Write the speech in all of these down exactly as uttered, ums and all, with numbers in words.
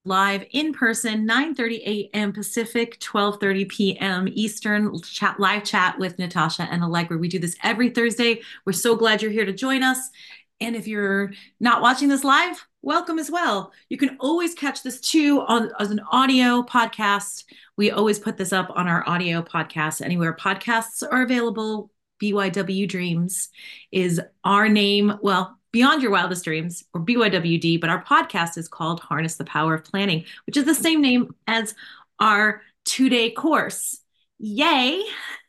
live in person, nine thirty a m Pacific, twelve thirty p m Eastern, chat, live chat with Natasha and Allegra. We do this every Thursday. We're so glad you're here to join us. And if you're not watching this live, welcome as well. You can always catch this too on as an audio podcast. We always put this up on our audio podcast anywhere podcasts are available. B Y W Dreams is our name. Well, Beyond Your Wildest Dreams, or B Y W D, but our podcast is called Harness the Power of Planning, which is the same name as our two-day course. Yay!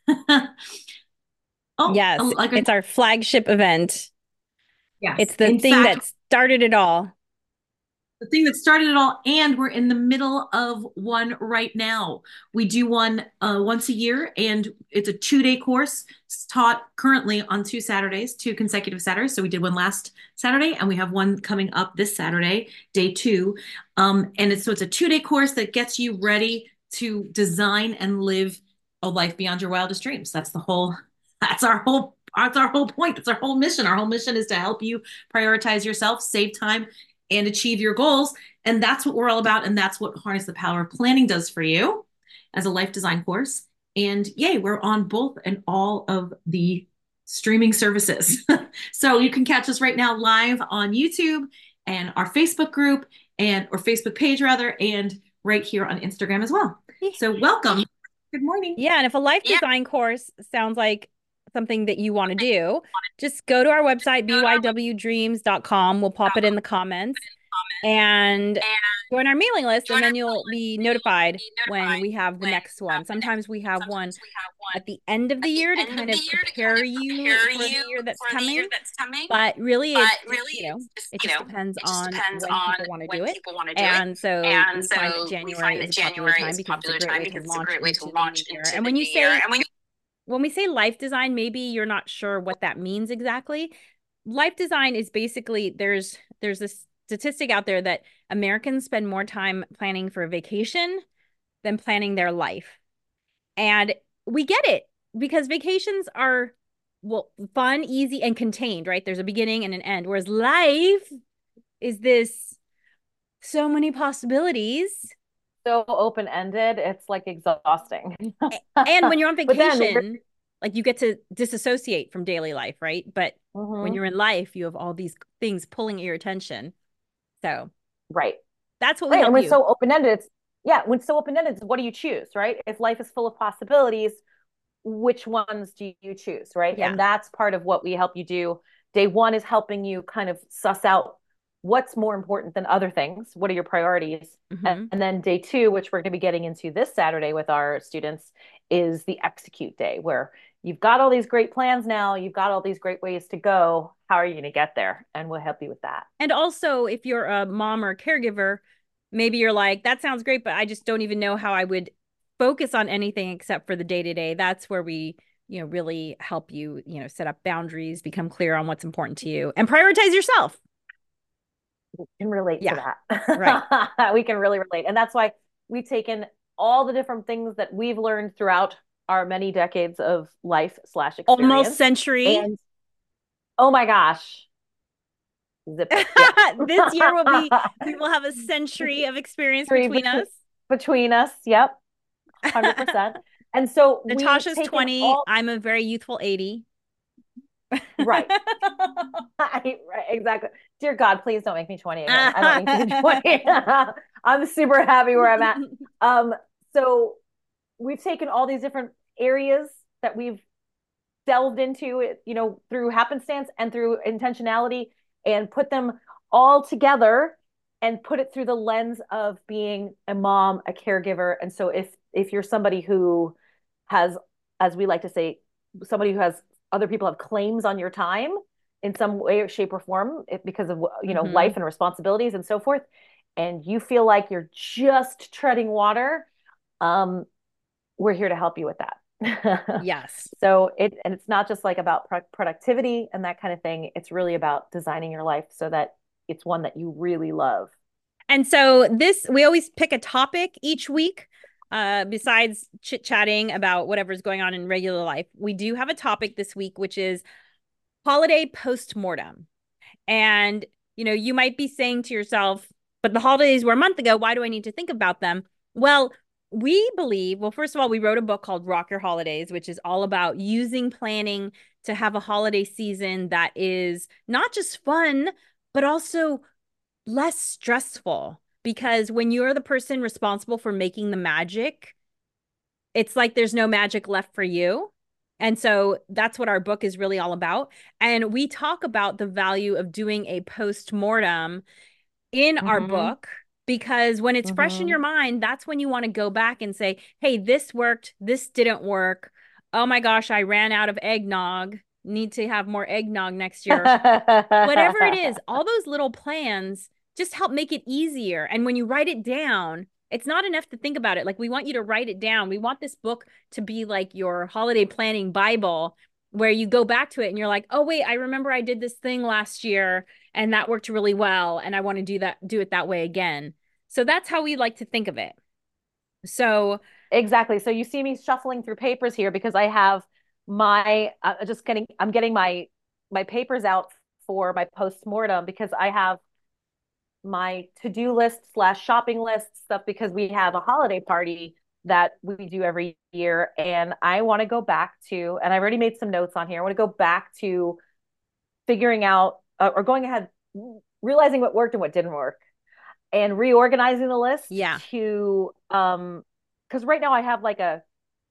Oh, yes, like it's our flagship event. Yes, it's the in thing fact, that started it all. The thing that started it all, and we're in the middle of one right now. We do one uh, once a year, and it's a two-day course. It's taught currently on two Saturdays, two consecutive Saturdays. So we did one last Saturday, and we have one coming up this Saturday, day two. Um, and it's so it's a two-day course that gets you ready to design and live a life beyond your wildest dreams. That's the whole. That's our whole. That's our whole point. It's our whole mission. Our whole mission is to help you prioritize yourself, save time, and achieve your goals. And that's what we're all about. And that's what Harness the Power of Planning does for you as a life design course. And yay, we're on both and all of the streaming services. So you can catch us right now live on YouTube and our Facebook group and or Facebook page rather, and right here on Instagram as well. So welcome. Good morning. Yeah. And if a life design yeah. course sounds like something that you want to do, just go to our website, b y w dreams dot com. We'll pop it in the comments and join our mailing list, and then you'll be notified when we have the next one. Sometimes we have one at the end of the year to kind of prepare you for the year that's coming. But really, it's, you know, it just depends on when people want to do it. And so we find that January is a popular time because it's a great way to launch into the new year. And when you say When we say life design, maybe you're not sure what that means exactly. Life design is basically, there's there's this statistic out there that Americans spend more time planning for a vacation than planning their life. And we get it because vacations are, well, fun, easy, and contained, right? There's a beginning and an end. Whereas life is this, so many possibilities. So open-ended, it's like exhausting. And when you're on vacation, like you get to disassociate from daily life, right? But mm-hmm. when you're in life, you have all these things pulling at your attention. So right, that's what we right. help and when you. so open-ended, it's yeah. When so open-ended, it's what do you choose, right? If life is full of possibilities, which ones do you choose, right? Yeah. And that's part of what we help you do. Day one is helping you kind of suss out what's more important than other things. What are your priorities? Mm-hmm. and, and then day two, which we're going to be getting into this Saturday with our students, is the execute day, where you've got all these great plans now, you've got all these great ways to go. How are you going to get there? And we'll help you with that. And also, if you're a mom or a caregiver, maybe you're like, that sounds great, but I just don't even know how I would focus on anything except for the day-to-day. That's where we, you know, really help you, you know, set up boundaries, become clear on what's important to you, and prioritize yourself. We can relate yeah. to that. Right. We can really relate. And that's why we've taken all the different things that we've learned throughout our many decades of life slash experience. Almost century. And oh my gosh. Zip it. Yeah. This year will be, we will have a century of experience between, between us. Between us. Yep. one hundred percent. And so Natasha's twenty. All... I'm a very youthful eighty. Right. Right, exactly. Dear God, please don't make me twenty again. I don't need to be twenty. I'm super happy where I'm at. Um, so we've taken all these different areas that we've delved into, you know, through happenstance and through intentionality, and put them all together and put it through the lens of being a mom, a caregiver. And so if if you're somebody who has, as we like to say, somebody who has other people have claims on your time in some way, shape, or form, because of, you know, mm-hmm. life and responsibilities and so forth, and you feel like you're just treading water, um, we're here to help you with that. Yes. So it, and it's not just like about pro- productivity and that kind of thing. It's really about designing your life so that it's one that you really love. And so this, we always pick a topic each week. Uh, besides chit-chatting about whatever's going on in regular life, we do have a topic this week, which is holiday postmortem. And, you know, you might be saying to yourself, but the holidays were a month ago. Why do I need to think about them? Well, we believe, well, first of all, we wrote a book called Rock Your Holidays, which is all about using planning to have a holiday season that is not just fun, but also less stressful. Because when you're the person responsible for making the magic, it's like there's no magic left for you. And so that's what our book is really all about. And we talk about the value of doing a post-mortem in mm-hmm. our book, because when it's mm-hmm. fresh in your mind, that's when you want to go back and say, hey, this worked, this didn't work. Oh my gosh, I ran out of eggnog. Need to have more eggnog next year. Whatever it is, all those little plans just help make it easier. And when you write it down, it's not enough to think about it. Like, we want you to write it down. We want this book to be like your holiday planning Bible, where you go back to it and you're like, oh, wait, I remember I did this thing last year and that worked really well. And I want to do that, do it that way again. So that's how we like to think of it. So exactly. So you see me shuffling through papers here because I have my, uh, just getting, I'm getting my, my papers out for my post-mortem, because I have my to-do list slash shopping list stuff, because we have a holiday party that we do every year. And I want to go back to, and I've already made some notes on here. I want to go back to figuring out uh, or going ahead, realizing what worked and what didn't work, and reorganizing the list. Yeah. To, um, because right now I have like a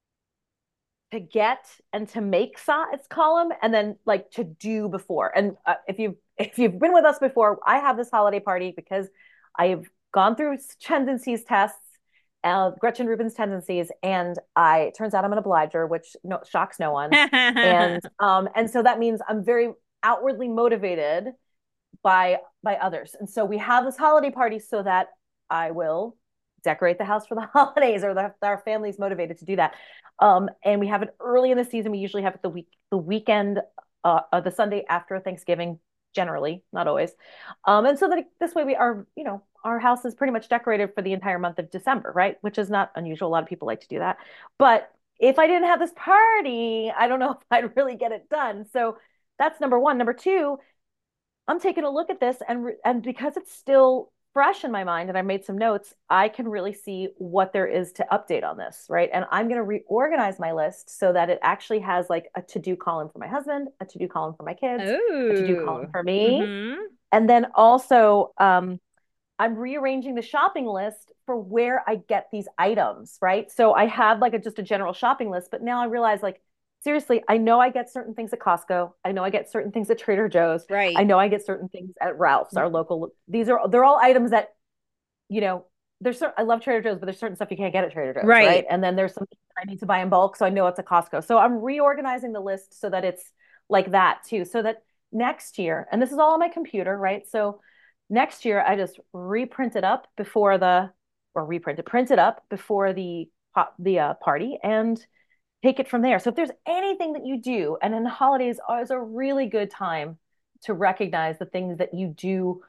to get and to make size column, and then like to do before. And uh, if you've if you've been with us before, I have this holiday party because I've gone through tendencies tests, uh, Gretchen Rubin's tendencies, and I it turns out I'm an obliger, which no, shocks no one. and um and so that means I'm very outwardly motivated by by others. And so we have this holiday party so that I will decorate the house for the holidays, or the, our family's motivated to do that. Um, and we have it early in the season. We usually have it the week, the weekend, uh, uh, the Sunday after Thanksgiving, generally, not always. Um, and so that this way we are, you know, our house is pretty much decorated for the entire month of December, right? Which is not unusual. A lot of people like to do that. But if I didn't have this party, I don't know if I'd really get it done. So that's number one. Number two, I'm taking a look at this, and and because it's still fresh in my mind and I made some notes, I can really see what there is to update on this, right? And I'm going to reorganize my list so that it actually has like a to-do column for my husband, a to-do column for my kids, Ooh. a to-do column for me. Mm-hmm. And then also, um, I'm rearranging the shopping list for where I get these items, right? So I had like a, just a general shopping list, but now I realize, like, seriously, I know I get certain things at Costco. I know I get certain things at Trader Joe's. Right. I know I get certain things at Ralph's, our local. These are, they're all items that, you know, there's certain, I love Trader Joe's, but there's certain stuff you can't get at Trader Joe's. Right. Right. And then there's some I need to buy in bulk. So I know it's at Costco. So I'm reorganizing the list so that it's like that too. So that next year, and this is all on my computer, right? So next year I just reprint it up before the, or reprint it, print it up before the, the uh, party, and take it from there. So if there's anything that you do, and then the holidays is a really good time to recognize the things that you do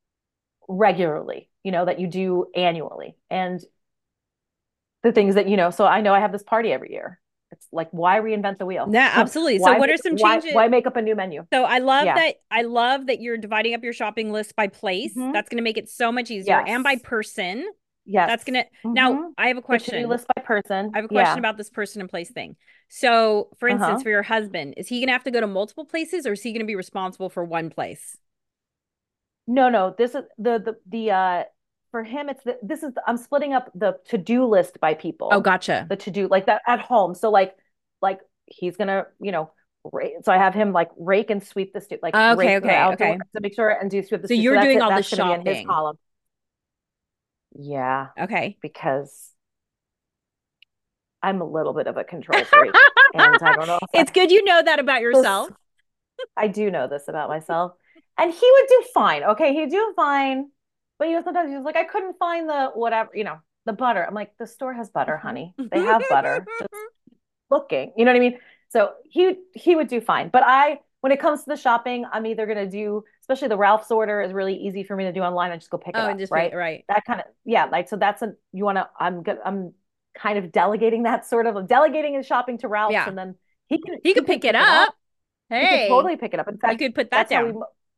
regularly, you know, that you do annually, and the things that, you know, so I know I have this party every year. It's like, why reinvent the wheel? Yeah, absolutely. So what are some changes? Why, why make up a new menu? So I love yeah. that. I love that you're dividing up your shopping list by place. Mm-hmm. That's going to make it so much easier, yes. and by person. Yes. That's going to, mm-hmm. now I have a question. To-do list by person. I have a question yeah. about this person and place thing. So for instance, uh-huh. for your husband, is he going to have to go to multiple places, or is he going to be responsible for one place? No, no, this is the, the, the, uh, for him, it's the, this is, the, I'm splitting up the to-do list by people. Oh, gotcha. The to-do, like that at home. So like, like he's going to, you know, so I have him like rake and sweep the, stu- like, okay, rake okay, okay. To make sure and do sweep the So stu- you're so doing it, all the that's shopping. Be in his column. Yeah. Okay. Because I'm a little bit of a control freak. And I don't know. It's I, good you know that about yourself. I do know this about myself. And he would do fine. Okay. He'd do fine. But you know, sometimes he was like, I couldn't find the whatever, you know, the butter. I'm like, the store has butter, honey. They have butter. Just looking. You know what I mean? So he he would do fine. But I, when it comes to the shopping, I'm either going to do, especially the Ralph's order is really easy for me to do online. I just go pick it oh, up, just right? Pick, right. That kind of, yeah. Like, so that's a, you want to, I'm good. I'm kind of delegating that sort of, delegating his shopping to Ralph's, yeah. and then he can, he, he could pick, pick it up. up. Hey, he could totally pick it up. In fact, you could put that down. We,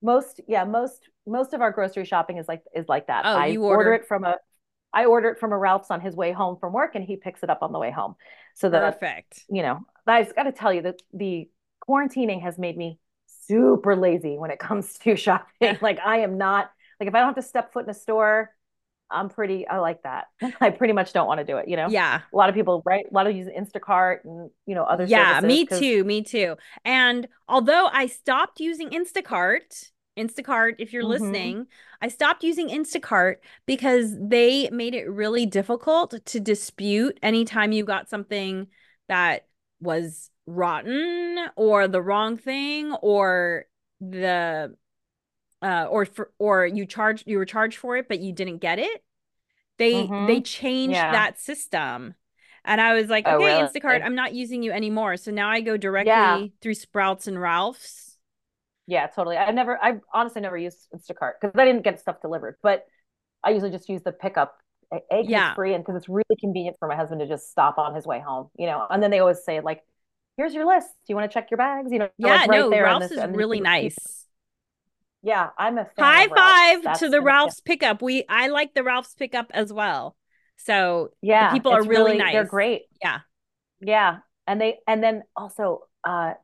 most, yeah, most most of our grocery shopping is like is like that. Oh, I you order order. it from a I order it from a Ralph's on his way home from work and he picks it up on the way home. So that, Perfect. you know, I just got to tell you that the quarantining has made me super lazy when it comes to shopping. Like I am not like if I don't have to step foot in a store, I'm pretty I like that. I pretty much don't want to do it, you know. Yeah. A lot of people, right? A lot of use Instacart and, you know, other Yeah, services me because too, me too. And although I stopped using Instacart, Instacart, if you're mm-hmm, listening, I stopped using Instacart because they made it really difficult to dispute anytime you got something that was rotten or the wrong thing or the uh or for or you charged you were charged for it but you didn't get it. They they mm-hmm. changed Yeah. that system. And I was like, Oh, okay, Instacart, really? I'm not using you anymore. So now I go Yeah. directly through Sprouts and Ralph's. Yeah, totally. I never, I honestly never used Instacart because I didn't get stuff delivered, but I usually just use the pickup, A, because it's Yeah. free and because it's really convenient for my husband to just stop on his way home, you know. And then they always say, like, here's your list. Do you want to check your bags? You know, like Yeah, right no, there in Ralph's this. is And then really you, you, nice. yeah, I'm a fan High of Ralph's. five to That's the gonna, Ralph's pickup. We I like the Ralph's pickup as well. So the yeah, people are it's really really, they're nice. great. Yeah. Yeah. And they, and then also, uh,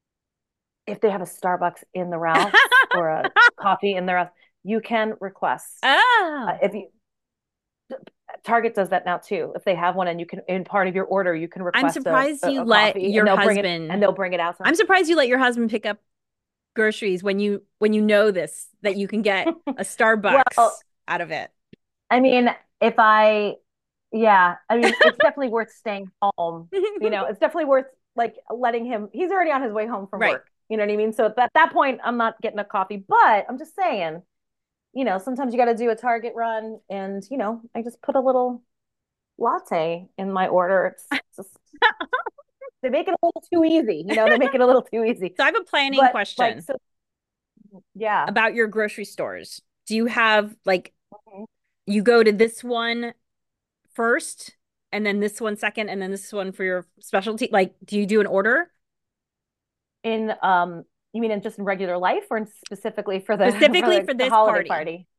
if they have a Starbucks in the Ralph's or a coffee in the Ralph's, you can request. Uh, Oh, if you Target does that now too. If they have one and you can in part of your order, you can I'm request a, surprised a, you a let coffee and your they'll bring it and husband they'll bring it out. I'm surprised you let your husband pick up groceries when you when you know this that you can get a Well, Starbucks out of it. I mean, if I, yeah, I mean, it's definitely worth staying home. You know, it's definitely worth like letting him, he's already on his way home from Right. work. You know what I mean? So at that, that point, I'm not getting a coffee, but I'm just saying, you know, sometimes you got to do a Target run and, you know, I just put a little latte in my order. It's just, they make it a little too easy. You know, they make it a little too easy. So I have a planning But like, question so yeah. about your grocery stores. Do you have like Mhm. you go to this one first and then this one second and then this one for your specialty? Like, do you do an order In um, you mean in just in regular life or in specifically for the for specifically the, for the this holiday party? party?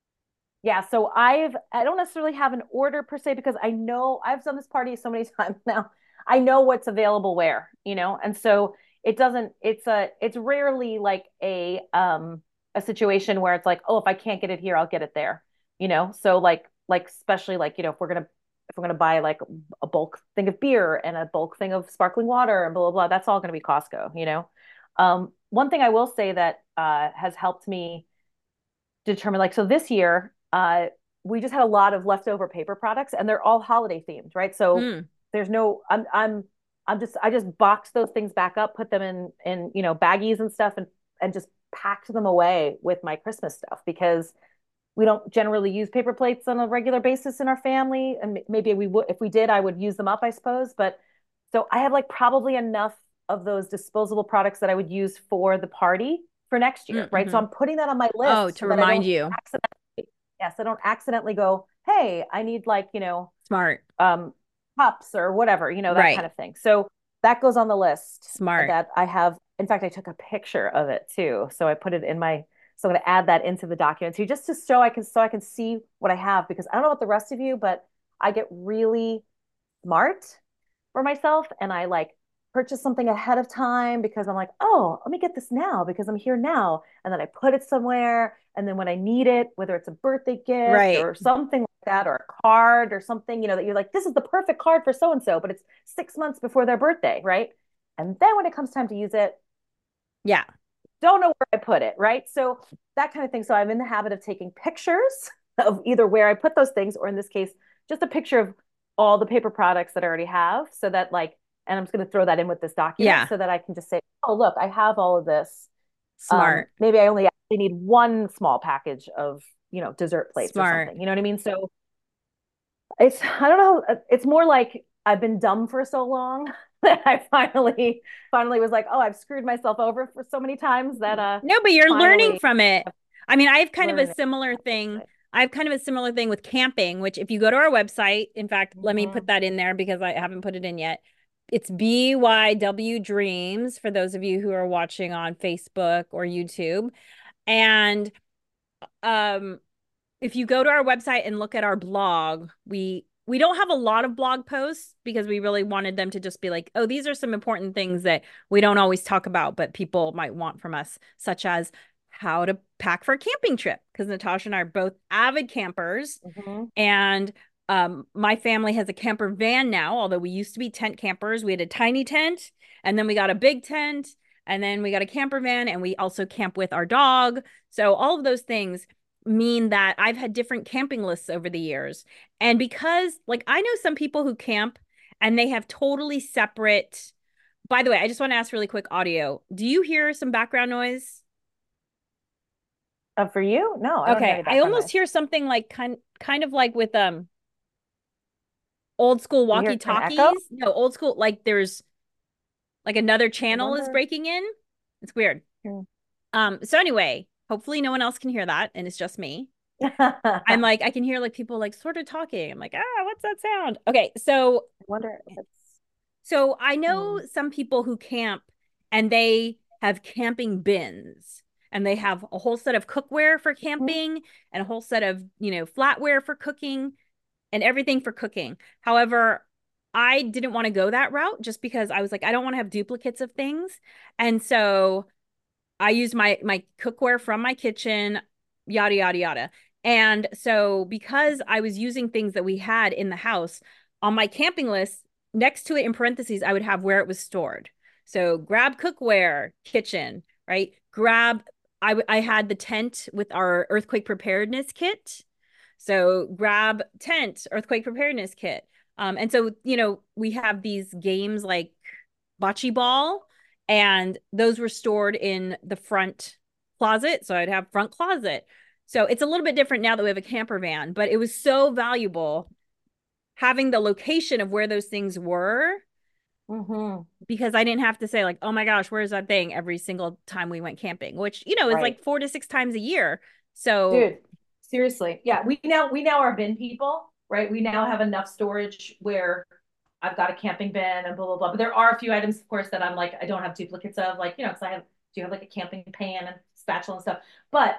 Yeah, so I've I don't necessarily have an order per se because I know I've done this party so many times now. I know what's available where, you know, and so it doesn't it's a it's rarely like a um a situation where it's like, oh, if I can't get it here, I'll get it there, you know. So like like especially like, you know, if we're gonna if we're gonna buy like a bulk thing of beer and a bulk thing of sparkling water and blah blah blah, that's all gonna be Costco, you know. Um, one thing I will say that uh has helped me determine like so this year uh we just had a lot of leftover paper products and they're all holiday themed, right? So Hmm. there's no i'm i'm i'm just I just boxed those things back up, put them in in you know baggies and stuff, and and just packed them away with my Christmas stuff because we don't generally use paper plates on a regular basis in our family, and maybe we would if we did I would use them up, I suppose. But so I have like probably enough of those disposable products that I would use for the party for next year, right? So Mm-hmm. I'm putting that on my Oh, list to so that I remind don't you. accidentally, yes, I don't accidentally go, hey, I need like, you know, Smart. um, cups or whatever, you know, that kind Right. of thing. So that goes on the list Smart. that I have. In fact, I took a picture of it too. So I put it in my, so I'm going to add that into the document too, just to show I can, so I can see what I have because I don't know about the rest of you, but I get really smart for myself and I like purchase something ahead of time because I'm like, oh, let me get this now because I'm here now. And then I put it somewhere. And then when I need it, whether it's a birthday gift Right. or something like that, or a card or something, you know, that you're like, this is the perfect card for so and so, but it's six months before their birthday, right? And then when it comes time to use it, Yeah. don't know where I put it, right? So that kind of thing. So I'm in the habit of taking pictures of either where I put those things, or in this case, just a picture of all the paper products that I already have, so that like, and I'm just going to throw that in with this document Yeah. so that I can just say, oh, look, I have all of this. Um, Smart. maybe I only actually need one small package of, you know, dessert plates or Smart. something. You know what I mean? So it's, I don't know, it's more like I've been dumb for so long that I finally, finally was like, oh, I've screwed myself over for so many times that, uh, No, but you're learning finally from it. I mean, I have kind of a learn similar thing. it. I have kind of a similar thing with camping, which if you go to our website, in fact, let me put Mhm. that in there because I haven't put it in yet. It's B Y W Dreams for those of you who are watching on Facebook or YouTube. And um, if you go to our website and look at our blog, we we don't have a lot of blog posts because we really wanted them to just be like, oh, these are some important things that we don't always talk about, but people might want from us, such as how to pack for a camping trip. Because Natasha and I are both avid campers. Mm-hmm. And um, my family has a camper van now, although we used to be tent campers. We had a tiny tent, and then we got a big tent, and then we got a camper van, and we also camp with our dog. So all of those things mean that I've had different camping lists over the years. And because, like, I know some people who camp and they have totally separate. By the way, I just want to ask really quick audio. Do you hear some background noise? Uh, for you? No. I okay. I almost noise. hear something like kind kind of like with um old school walkie-talkies. No, old school, like there's like another channel is breaking in. It's weird. Hmm. Um, so anyway, hopefully no one else can hear that, and it's just me. I'm like, I can hear like people like sort of talking. I'm like, ah, what's that sound? Okay, so I wonder if it's so I know hmm. some people who camp and they have camping bins, and they have a whole set of cookware for camping hmm. and a whole set of, you know, flatware for cooking and everything for cooking. However, I didn't want to go that route just because I was like, I don't want to have duplicates of things. And so I used my my cookware from my kitchen, yada, yada, yada. And so because I was using things that we had in the house, on my camping list, next to it in parentheses, I would have where it was stored. So grab cookware, kitchen, right? Grab, I, I had the tent with our earthquake preparedness kit. So grab tent, earthquake preparedness kit. Um, and so, you know, we have these games like bocce ball, and those were stored in the front closet. So I'd have front closet. So it's a little bit different now that we have a camper van, but it was so valuable having the location of where those things were, mm-hmm. because I didn't have to say like, oh my gosh, where's that thing every single time we went camping, which, you know, is right. like four to six times a year. So dude, seriously. Yeah. We now, we now are bin people, right? We now have enough storage where I've got a camping bin and blah, blah, blah. But there are a few items, of course, that I'm like, I don't have duplicates of, like, you know, because I have, do you have like a camping pan and spatula and stuff? But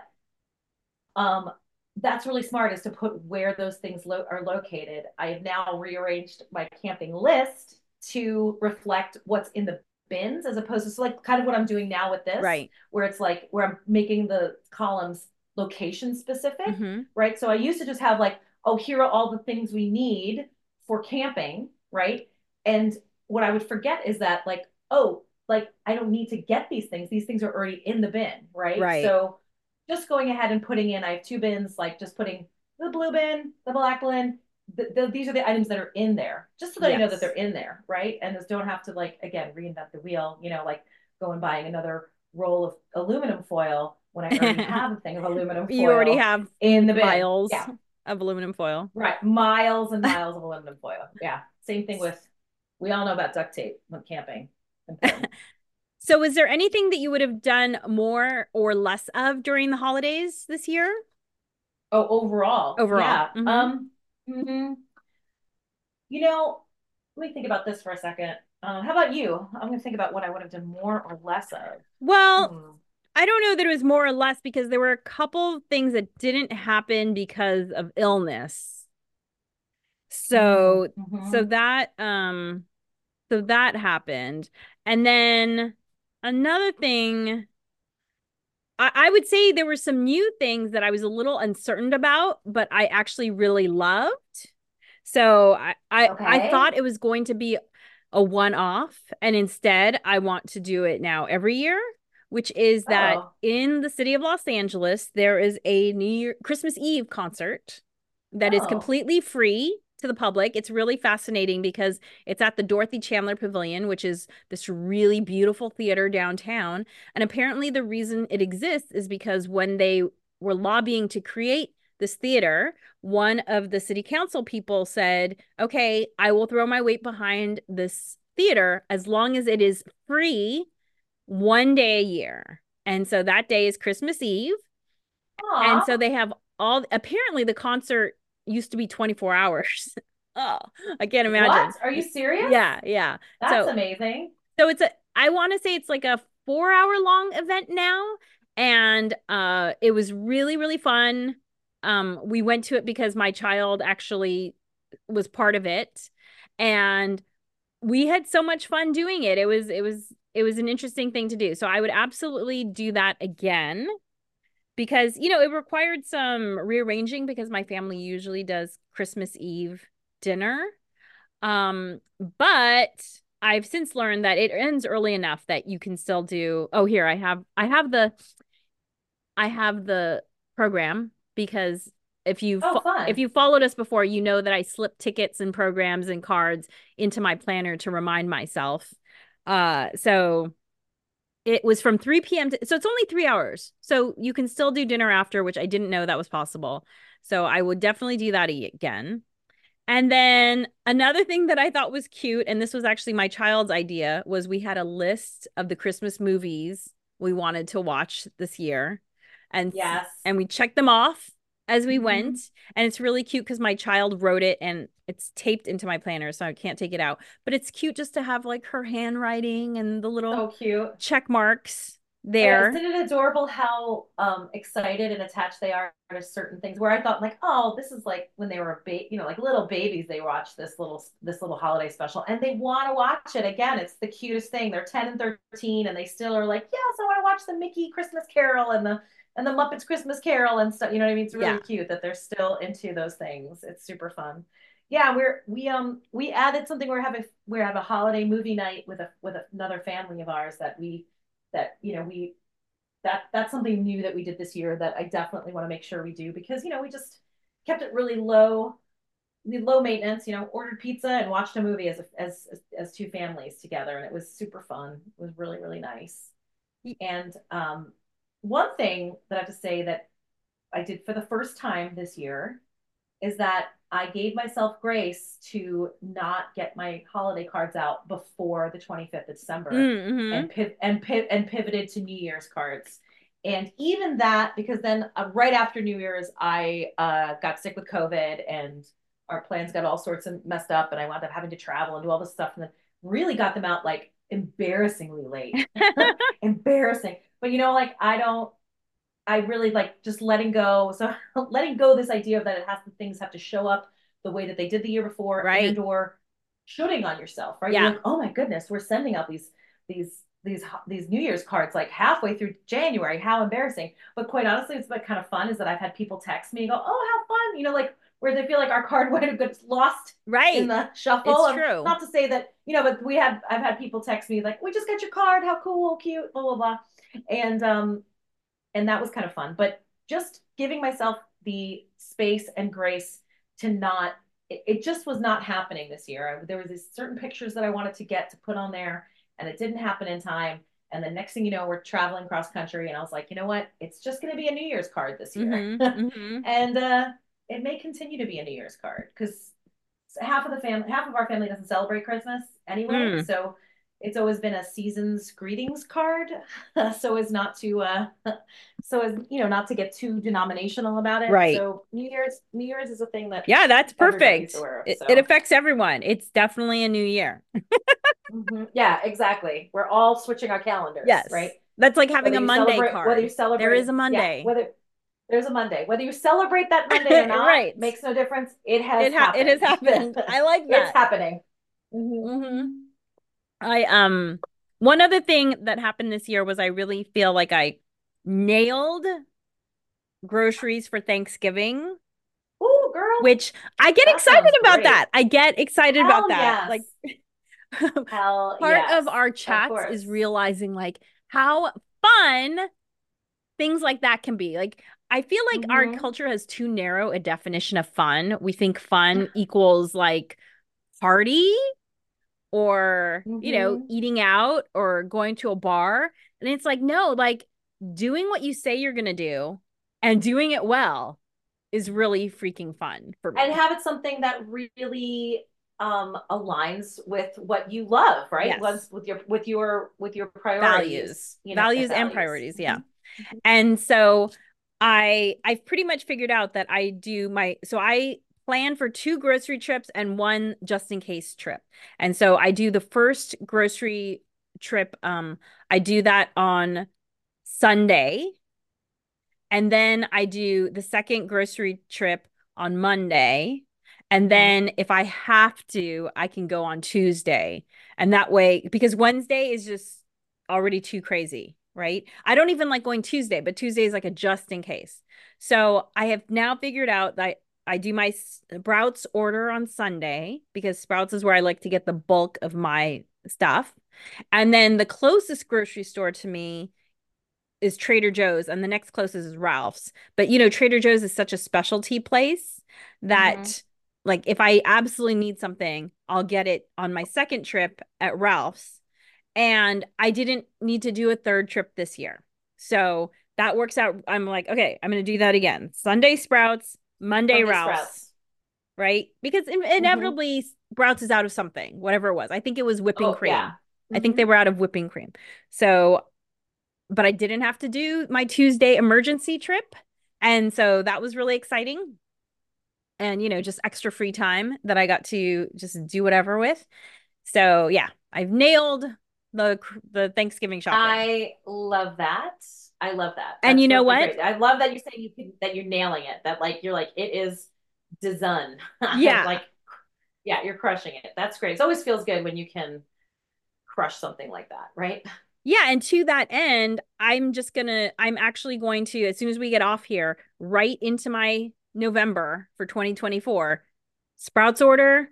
um, that's really smart, is to put where those things lo are located. I have now rearranged my camping list to reflect what's in the bins, as opposed to, so like kind of what I'm doing now with this, right? Where it's like, where I'm making the columns location specific, mm-hmm. right? So I used to just have like, oh, here are all the things we need for camping, right? And what I would forget is that like, oh, like I don't need to get these things. These things are already in the bin, right? Right. So just going ahead and putting in, I have two bins, like just putting the blue bin, the black bin, the, the, these are the items that are in there, just so that yes. I know that they're in there, right? And just don't have to like, again, reinvent the wheel, you know, like go and buying another roll of aluminum foil when I already have a thing of aluminum foil. You already have in the bin. Miles yeah. of aluminum foil. Right, miles and miles of aluminum foil. Yeah, same thing with, we all know about duct tape when camping. So is there anything that you would have done more or less of during the holidays this year? Oh, overall. Overall. Yeah. Mm-hmm. Um, mm-hmm. You know, let me think about this for a second. Uh, how about you? I'm going to think about what I would have done more or less of. Well, hmm. I don't know that it was more or less, because there were a couple things that didn't happen because of illness. So, mm-hmm. so that, um, so that happened. And then another thing, I, I would say there were some new things that I was a little uncertain about, but I actually really loved. So I, I, okay. I thought it was going to be a one-off, and instead I want to do it now every year, which is that oh. in the city of Los Angeles, there is a New Year, Christmas Eve concert that oh. is completely free to the public. It's really fascinating because it's at the Dorothy Chandler Pavilion, which is this really beautiful theater downtown. And apparently the reason it exists is because when they were lobbying to create this theater, one of the city council people said, okay, I will throw my weight behind this theater as long as it is free one day a year. And so that day is Christmas Eve. Aww. And so they have all, apparently the concert used to be twenty-four hours. Oh, I can't imagine. What? Are you serious? Yeah, yeah. That's so, amazing. So it's a, I want to say it's like a four hour long event now. And uh, it was really, really fun. Um, we went to it because my child actually was part of it. And we had so much fun doing it. It was, it was, it was an interesting thing to do. So I would absolutely do that again because, you know, it required some rearranging because my family usually does Christmas Eve dinner. Um, but I've since learned that it ends early enough that you can still do, oh, here I have, I have the, I have the program because if you Oh, fun. if you followed us before, you know that I slip tickets and programs and cards into my planner to remind myself. Uh, so it was from three p m to, so it's only three hours. So you can still do dinner after, which I didn't know that was possible. So I would definitely do that again. And then another thing that I thought was cute, and this was actually my child's idea, was we had a list of the Christmas movies we wanted to watch this year. And yes. and we checked them off as we mm-hmm. went. And it's really cute because my child wrote it and it's taped into my planner, so I can't take it out. But it's cute just to have like her handwriting and the little so cute check marks there. Isn't it adorable how um excited and attached they are to certain things? Where I thought like, oh, this is like when they were ba- you know, like little babies, they watch this little this little holiday special and they want to watch it again. It's the cutest thing. They're ten and thirteen and they still are like, yes, I want to watch the Mickey Christmas Carol and the and the Muppets Christmas Carol and stuff. You know what I mean? It's really yeah. cute that they're still into those things. It's super fun. Yeah, we're we um we added something. We're having we have a holiday movie night with a with another family of ours that we that you know we that that's something new that we did this year that I definitely want to make sure we do because you know we just kept it really low low maintenance, you know, ordered pizza and watched a movie as a, as as two families together, and it was super fun. It was really really nice. And um one thing that I have to say that I did for the first time this year is that I gave myself grace to not get my holiday cards out before the twenty-fifth of December mm-hmm. and, piv- and, piv- and pivoted to New Year's cards. And even that, because then uh, right after New Year's, I uh, got sick with COVID and our plans got all sorts of messed up and I wound up having to travel and do all this stuff and then really got them out like embarrassingly late. Embarrassing. But you know, like I don't, I really like just letting go. So letting go this idea of that it has the things have to show up the way that they did the year before, right. and or shooting on yourself, right? Yeah. You're like, oh my goodness, we're sending out these these these these New Year's cards like halfway through January. How embarrassing! But quite honestly, it's been kind of fun. Is that I've had people text me and go, oh, how fun! You know, like where they feel like our card might have got lost right in the shuffle. It's true. Not to say that you know, but we have I've had people text me like, we just got your card. How cool, cute, blah blah blah, and um. And that was kind of fun, but just giving myself the space and grace to not, it, it just was not happening this year. I, there was these certain pictures that I wanted to get to put on there and it didn't happen in time. And the next thing you know, we're traveling cross country and I was like, you know what? It's just going to be a New Year's card this year. Mm-hmm, mm-hmm. And uh, it may continue to be a New Year's card because half of the family, half of our family doesn't celebrate Christmas anyway. Mm. So it's always been a season's greetings card, so as not to, uh, so as you know, not to get too denominational about it. Right. So New Year's, New Year's is a thing that yeah, that's perfect. Aware of, it, so. it affects everyone. It's definitely a new year. mm-hmm. Yeah, exactly. We're all switching our calendars. Yes, right. That's like having whether a Monday card. Whether you celebrate, there is a Monday. Yeah, whether there's a Monday, whether you celebrate that Monday or not, right. makes no difference. It has it, ha- happened. It has happened. I like that. It's happening. Mm-hmm. Mm-hmm. I um one other thing that happened this year was I really feel like I nailed groceries for Thanksgiving. Oh, girl. Which I get that excited about great. that. I get excited Hell about that. yes. Like Hell part yes. of our chats of is realizing like how fun things like that can be. Like I feel like mm-hmm. our culture has too narrow a definition of fun. We think fun equals like party or, mm-hmm. you know, eating out or going to a bar. And it's like, no, like doing what you say you're going to do and doing it well is really freaking fun for me. And have it something that really um, aligns with what you love, right? Yes. Once with your, with your, with your priorities, values, you know, values, values and priorities. Mm-hmm. Yeah. And so I, I've pretty much figured out that I do my, so I plan for two grocery trips and one just in case trip. And so I do the first grocery trip. Um, I do that on Sunday And then I do the second grocery trip on Monday. And Mhm. then if I have to, I can go on Tuesday. And that way, because Wednesday is just already too crazy, right? I don't even like going Tuesday, but Tuesday is like a just in case. So I have now figured out that I do my Sprouts order on Sunday because Sprouts is where I like to get the bulk of my stuff. And then the closest grocery store to me is Trader Joe's, and the next closest is Ralph's. But you know, Trader Joe's is such a specialty place Mhm. that like if I absolutely need something, I'll get it on my second trip at Ralph's. And I didn't need to do a third trip this year. So that works out. I'm like, okay, I'm going to do that again. Sunday Sprouts, Monday Sunday Ralph's, Sprouts. right? Because in Mhm. inevitably Sprouts is out of something, whatever it was. I think it was whipping Oh, yeah. cream. I think they Mhm. were out of whipping cream. So but I didn't have to do my Tuesday emergency trip. And so that was really exciting. And, you know, just extra free time that I got to just do whatever with. So, yeah, I've nailed the the Thanksgiving shopping. I love that. I love that. And you That's know really what? great. I love that you're saying you can, that you're nailing it. That like you're like it is done. Yeah. Like yeah, you're crushing it. That's great. It always feels good when you can crush something like that, right? Yeah, and to that end, I'm just gonna I'm actually going to, as soon as we get off here, right into my November for twenty twenty-four, Sprouts order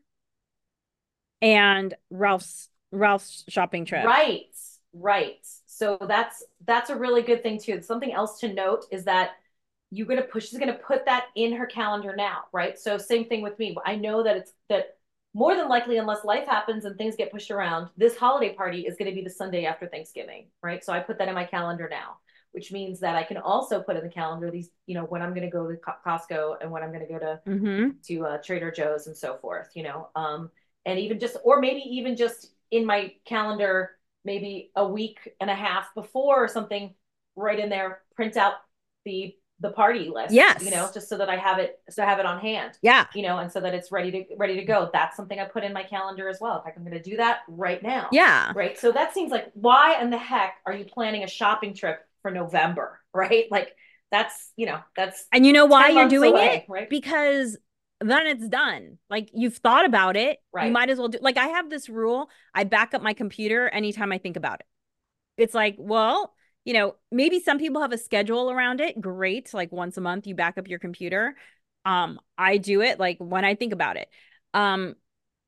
and Ralph's Ralph's shopping trip. Right. Right. So that's that's a really good thing too. Something else to note is that you're gonna push she's gonna put that in her calendar now, right? So same thing with me. I know that it's that more than likely, unless life happens and things get pushed around, this holiday party is gonna be the Sunday after Thanksgiving, right? So I put that in my calendar now, which means that I can also put in the calendar these, you know, when I'm gonna go to Costco and when I'm gonna go to Mm-hmm. to uh, Trader Joe's and so forth, you know, um, and even just, or maybe even just in my calendar, maybe a week and a half before or something, right in there, print out the the party list, you know, Yes. just so that I have it, so I have it on hand, Yeah. you know, and so that it's ready to ready to go. That's something I put in my calendar as well. In fact, I'm going to do that right now, Yeah. right? So that seems like, why in the heck are you planning a shopping trip for November, right? Like that's, you know, that's And you know why ten you're months doing it? away, right? Because then it's done. Like you've thought about it. You Right. might as well do, like I have this rule. I back up my computer anytime I think about it. It's like, well, you know, maybe some people have a schedule around it. Great. Like once a month you back up your computer. Um, I do it like when I think about it. Um,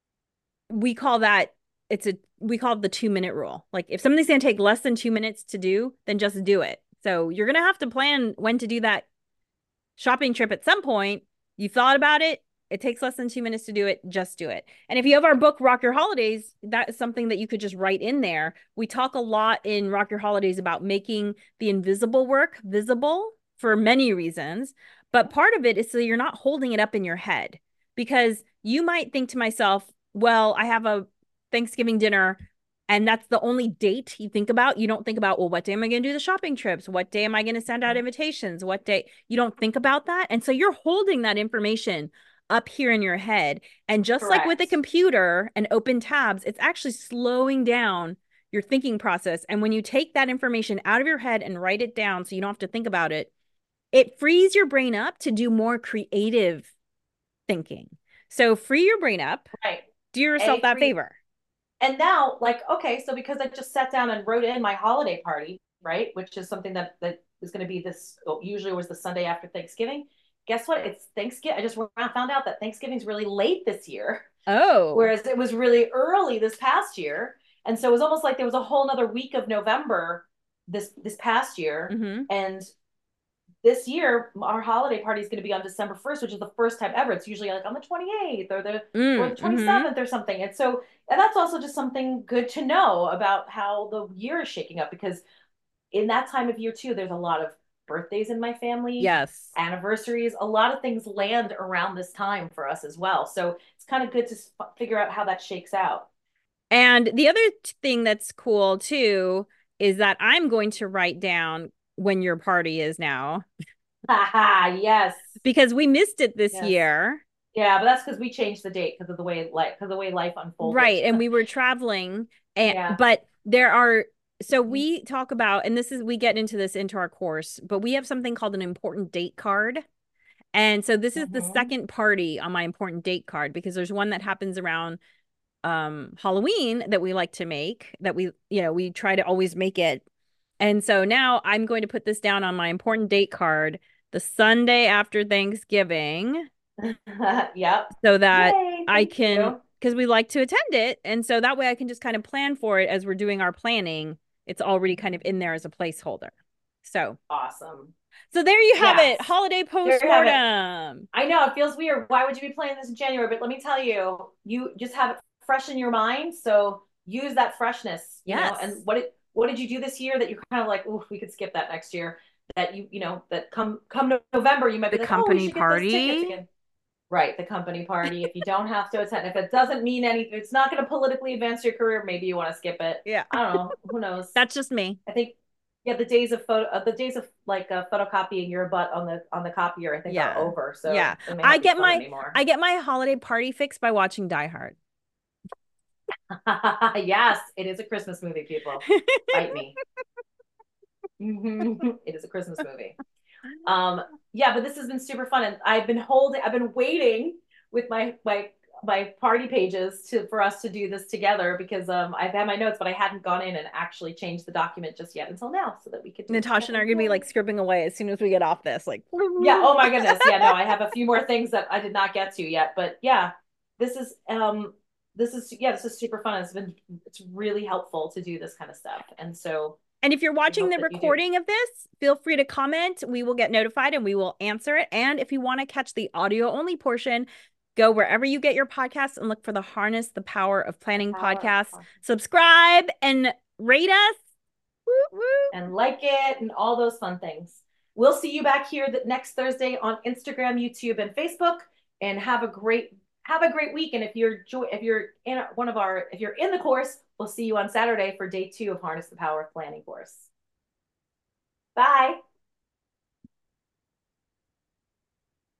we call that it's a we call it the two minute rule. Like if something's gonna take less than two minutes to do, then just do it. So you're gonna have to plan when to do that shopping trip at some point. You thought about it. It takes less than two minutes to do it. Just do it. And if you have our book, Rock Your Holidays, that is something that you could just write in there. We talk a lot in Rock Your Holidays about making the invisible work visible for many reasons. But part of it is so you're not holding it up in your head because you might think to myself, well, I have a Thanksgiving dinner and that's the only date you think about. You don't think about, well, what day am I going to do the shopping trips? What day am I going to send out invitations? What day? You don't think about that. And so you're holding that information up here in your head. And just like with a Correct. computer and open tabs, it's actually slowing down your thinking process. And when you take that information out of your head and write it down so you don't have to think about it, it frees your brain up to do more creative thinking. So free your brain up, Right. do yourself A that free favor. and now like okay, so because I just sat down and wrote in my holiday party, right, which is something that that is going to be this usually was the Sunday after Thanksgiving. Guess what? It's Thanksgiving. I just found out that Thanksgiving's really late this year, Oh. whereas it was really early this past year. And so it was almost like there was a whole nother week of November this this past year. Mm-hmm. And this year our holiday party is going to be on December first, which is the first time ever. It's usually like on the twenty-eighth or the or Mm, the mm-hmm. twenty-seventh or something. And so and that's also just something good to know about how the year is shaking up, because in that time of year too, there's a lot of birthdays in my family, Yes. anniversaries, a lot of things land around this time for us as well. So it's kind of good to figure out how that shakes out. And the other thing that's cool too is that I'm going to write down when your party is now Haha, yes. because we missed it this Yes. year. Yeah, but that's because we changed the date because of the way life because the way life unfolded. Right. And we were traveling and Yeah. but there are so we talk about, and this is, we get into this into our course, but we have something called an important date card. And so this is mm-hmm. the second party on my important date card, because there's one that happens around um, Halloween that we like to make, that we, you know, we try to always make it. And so now I'm going to put this down on my important date card the Sunday after Thanksgiving. Yep. So that Yay, I can, because we like to attend it. And so that way I can just kind of plan for it as we're doing our planning. It's already kind of in there as a placeholder. So awesome. So there you have yes. it. Holiday postmortem. I know it feels weird. Why would you be playing this in January? But let me tell you, you just have it fresh in your mind. So use that freshness. You yes. know, and what it, what did you do this year that you're kind of like, ooh, we could skip that next year? That you, you know, that come come November, you might be the like, company oh, we should party. Get those tickets again. Right, the company party. If you don't have to attend, if it doesn't mean anything, it's not going to politically advance your career, maybe you want to skip it. Yeah. I don't know. Who knows? That's just me. I think, yeah, the days of photo, uh, the days of like uh, photocopying your butt on the on the copier, I think yeah. are over. So yeah, I get my anymore. I get my holiday party fixed by watching Die Hard. Yes, it is a Christmas movie, people. Fight me. It is a Christmas movie. Um, yeah, but this has been super fun, and I've been holding, I've been waiting with my my my party pages to for us to do this together, because um I've had my notes, but I hadn't gone in and actually changed the document just yet until now, so that we could. Natasha and I are gonna be like scribbling away as soon as we get off this, like. Yeah. Oh my goodness. Yeah. No, I have a few more things that I did not get to yet, but yeah, this is um this is yeah this is super fun. It's been it's really helpful to do this kind of stuff, and so. And if you're watching the recording of this, feel free to comment. We will get notified and we will answer it. And if you want to catch the audio only portion, go wherever you get your podcasts and look for the Harness the Power of Planning podcast. Subscribe and rate us. Woo, woo. And like it and all those fun things. We'll see you back here the next Thursday on Instagram, YouTube, and Facebook. And have a great have a great week. And if you're if you're in one of our if you're in the course, we'll see you on Saturday for day two of Harness the Power of Planning course. Bye.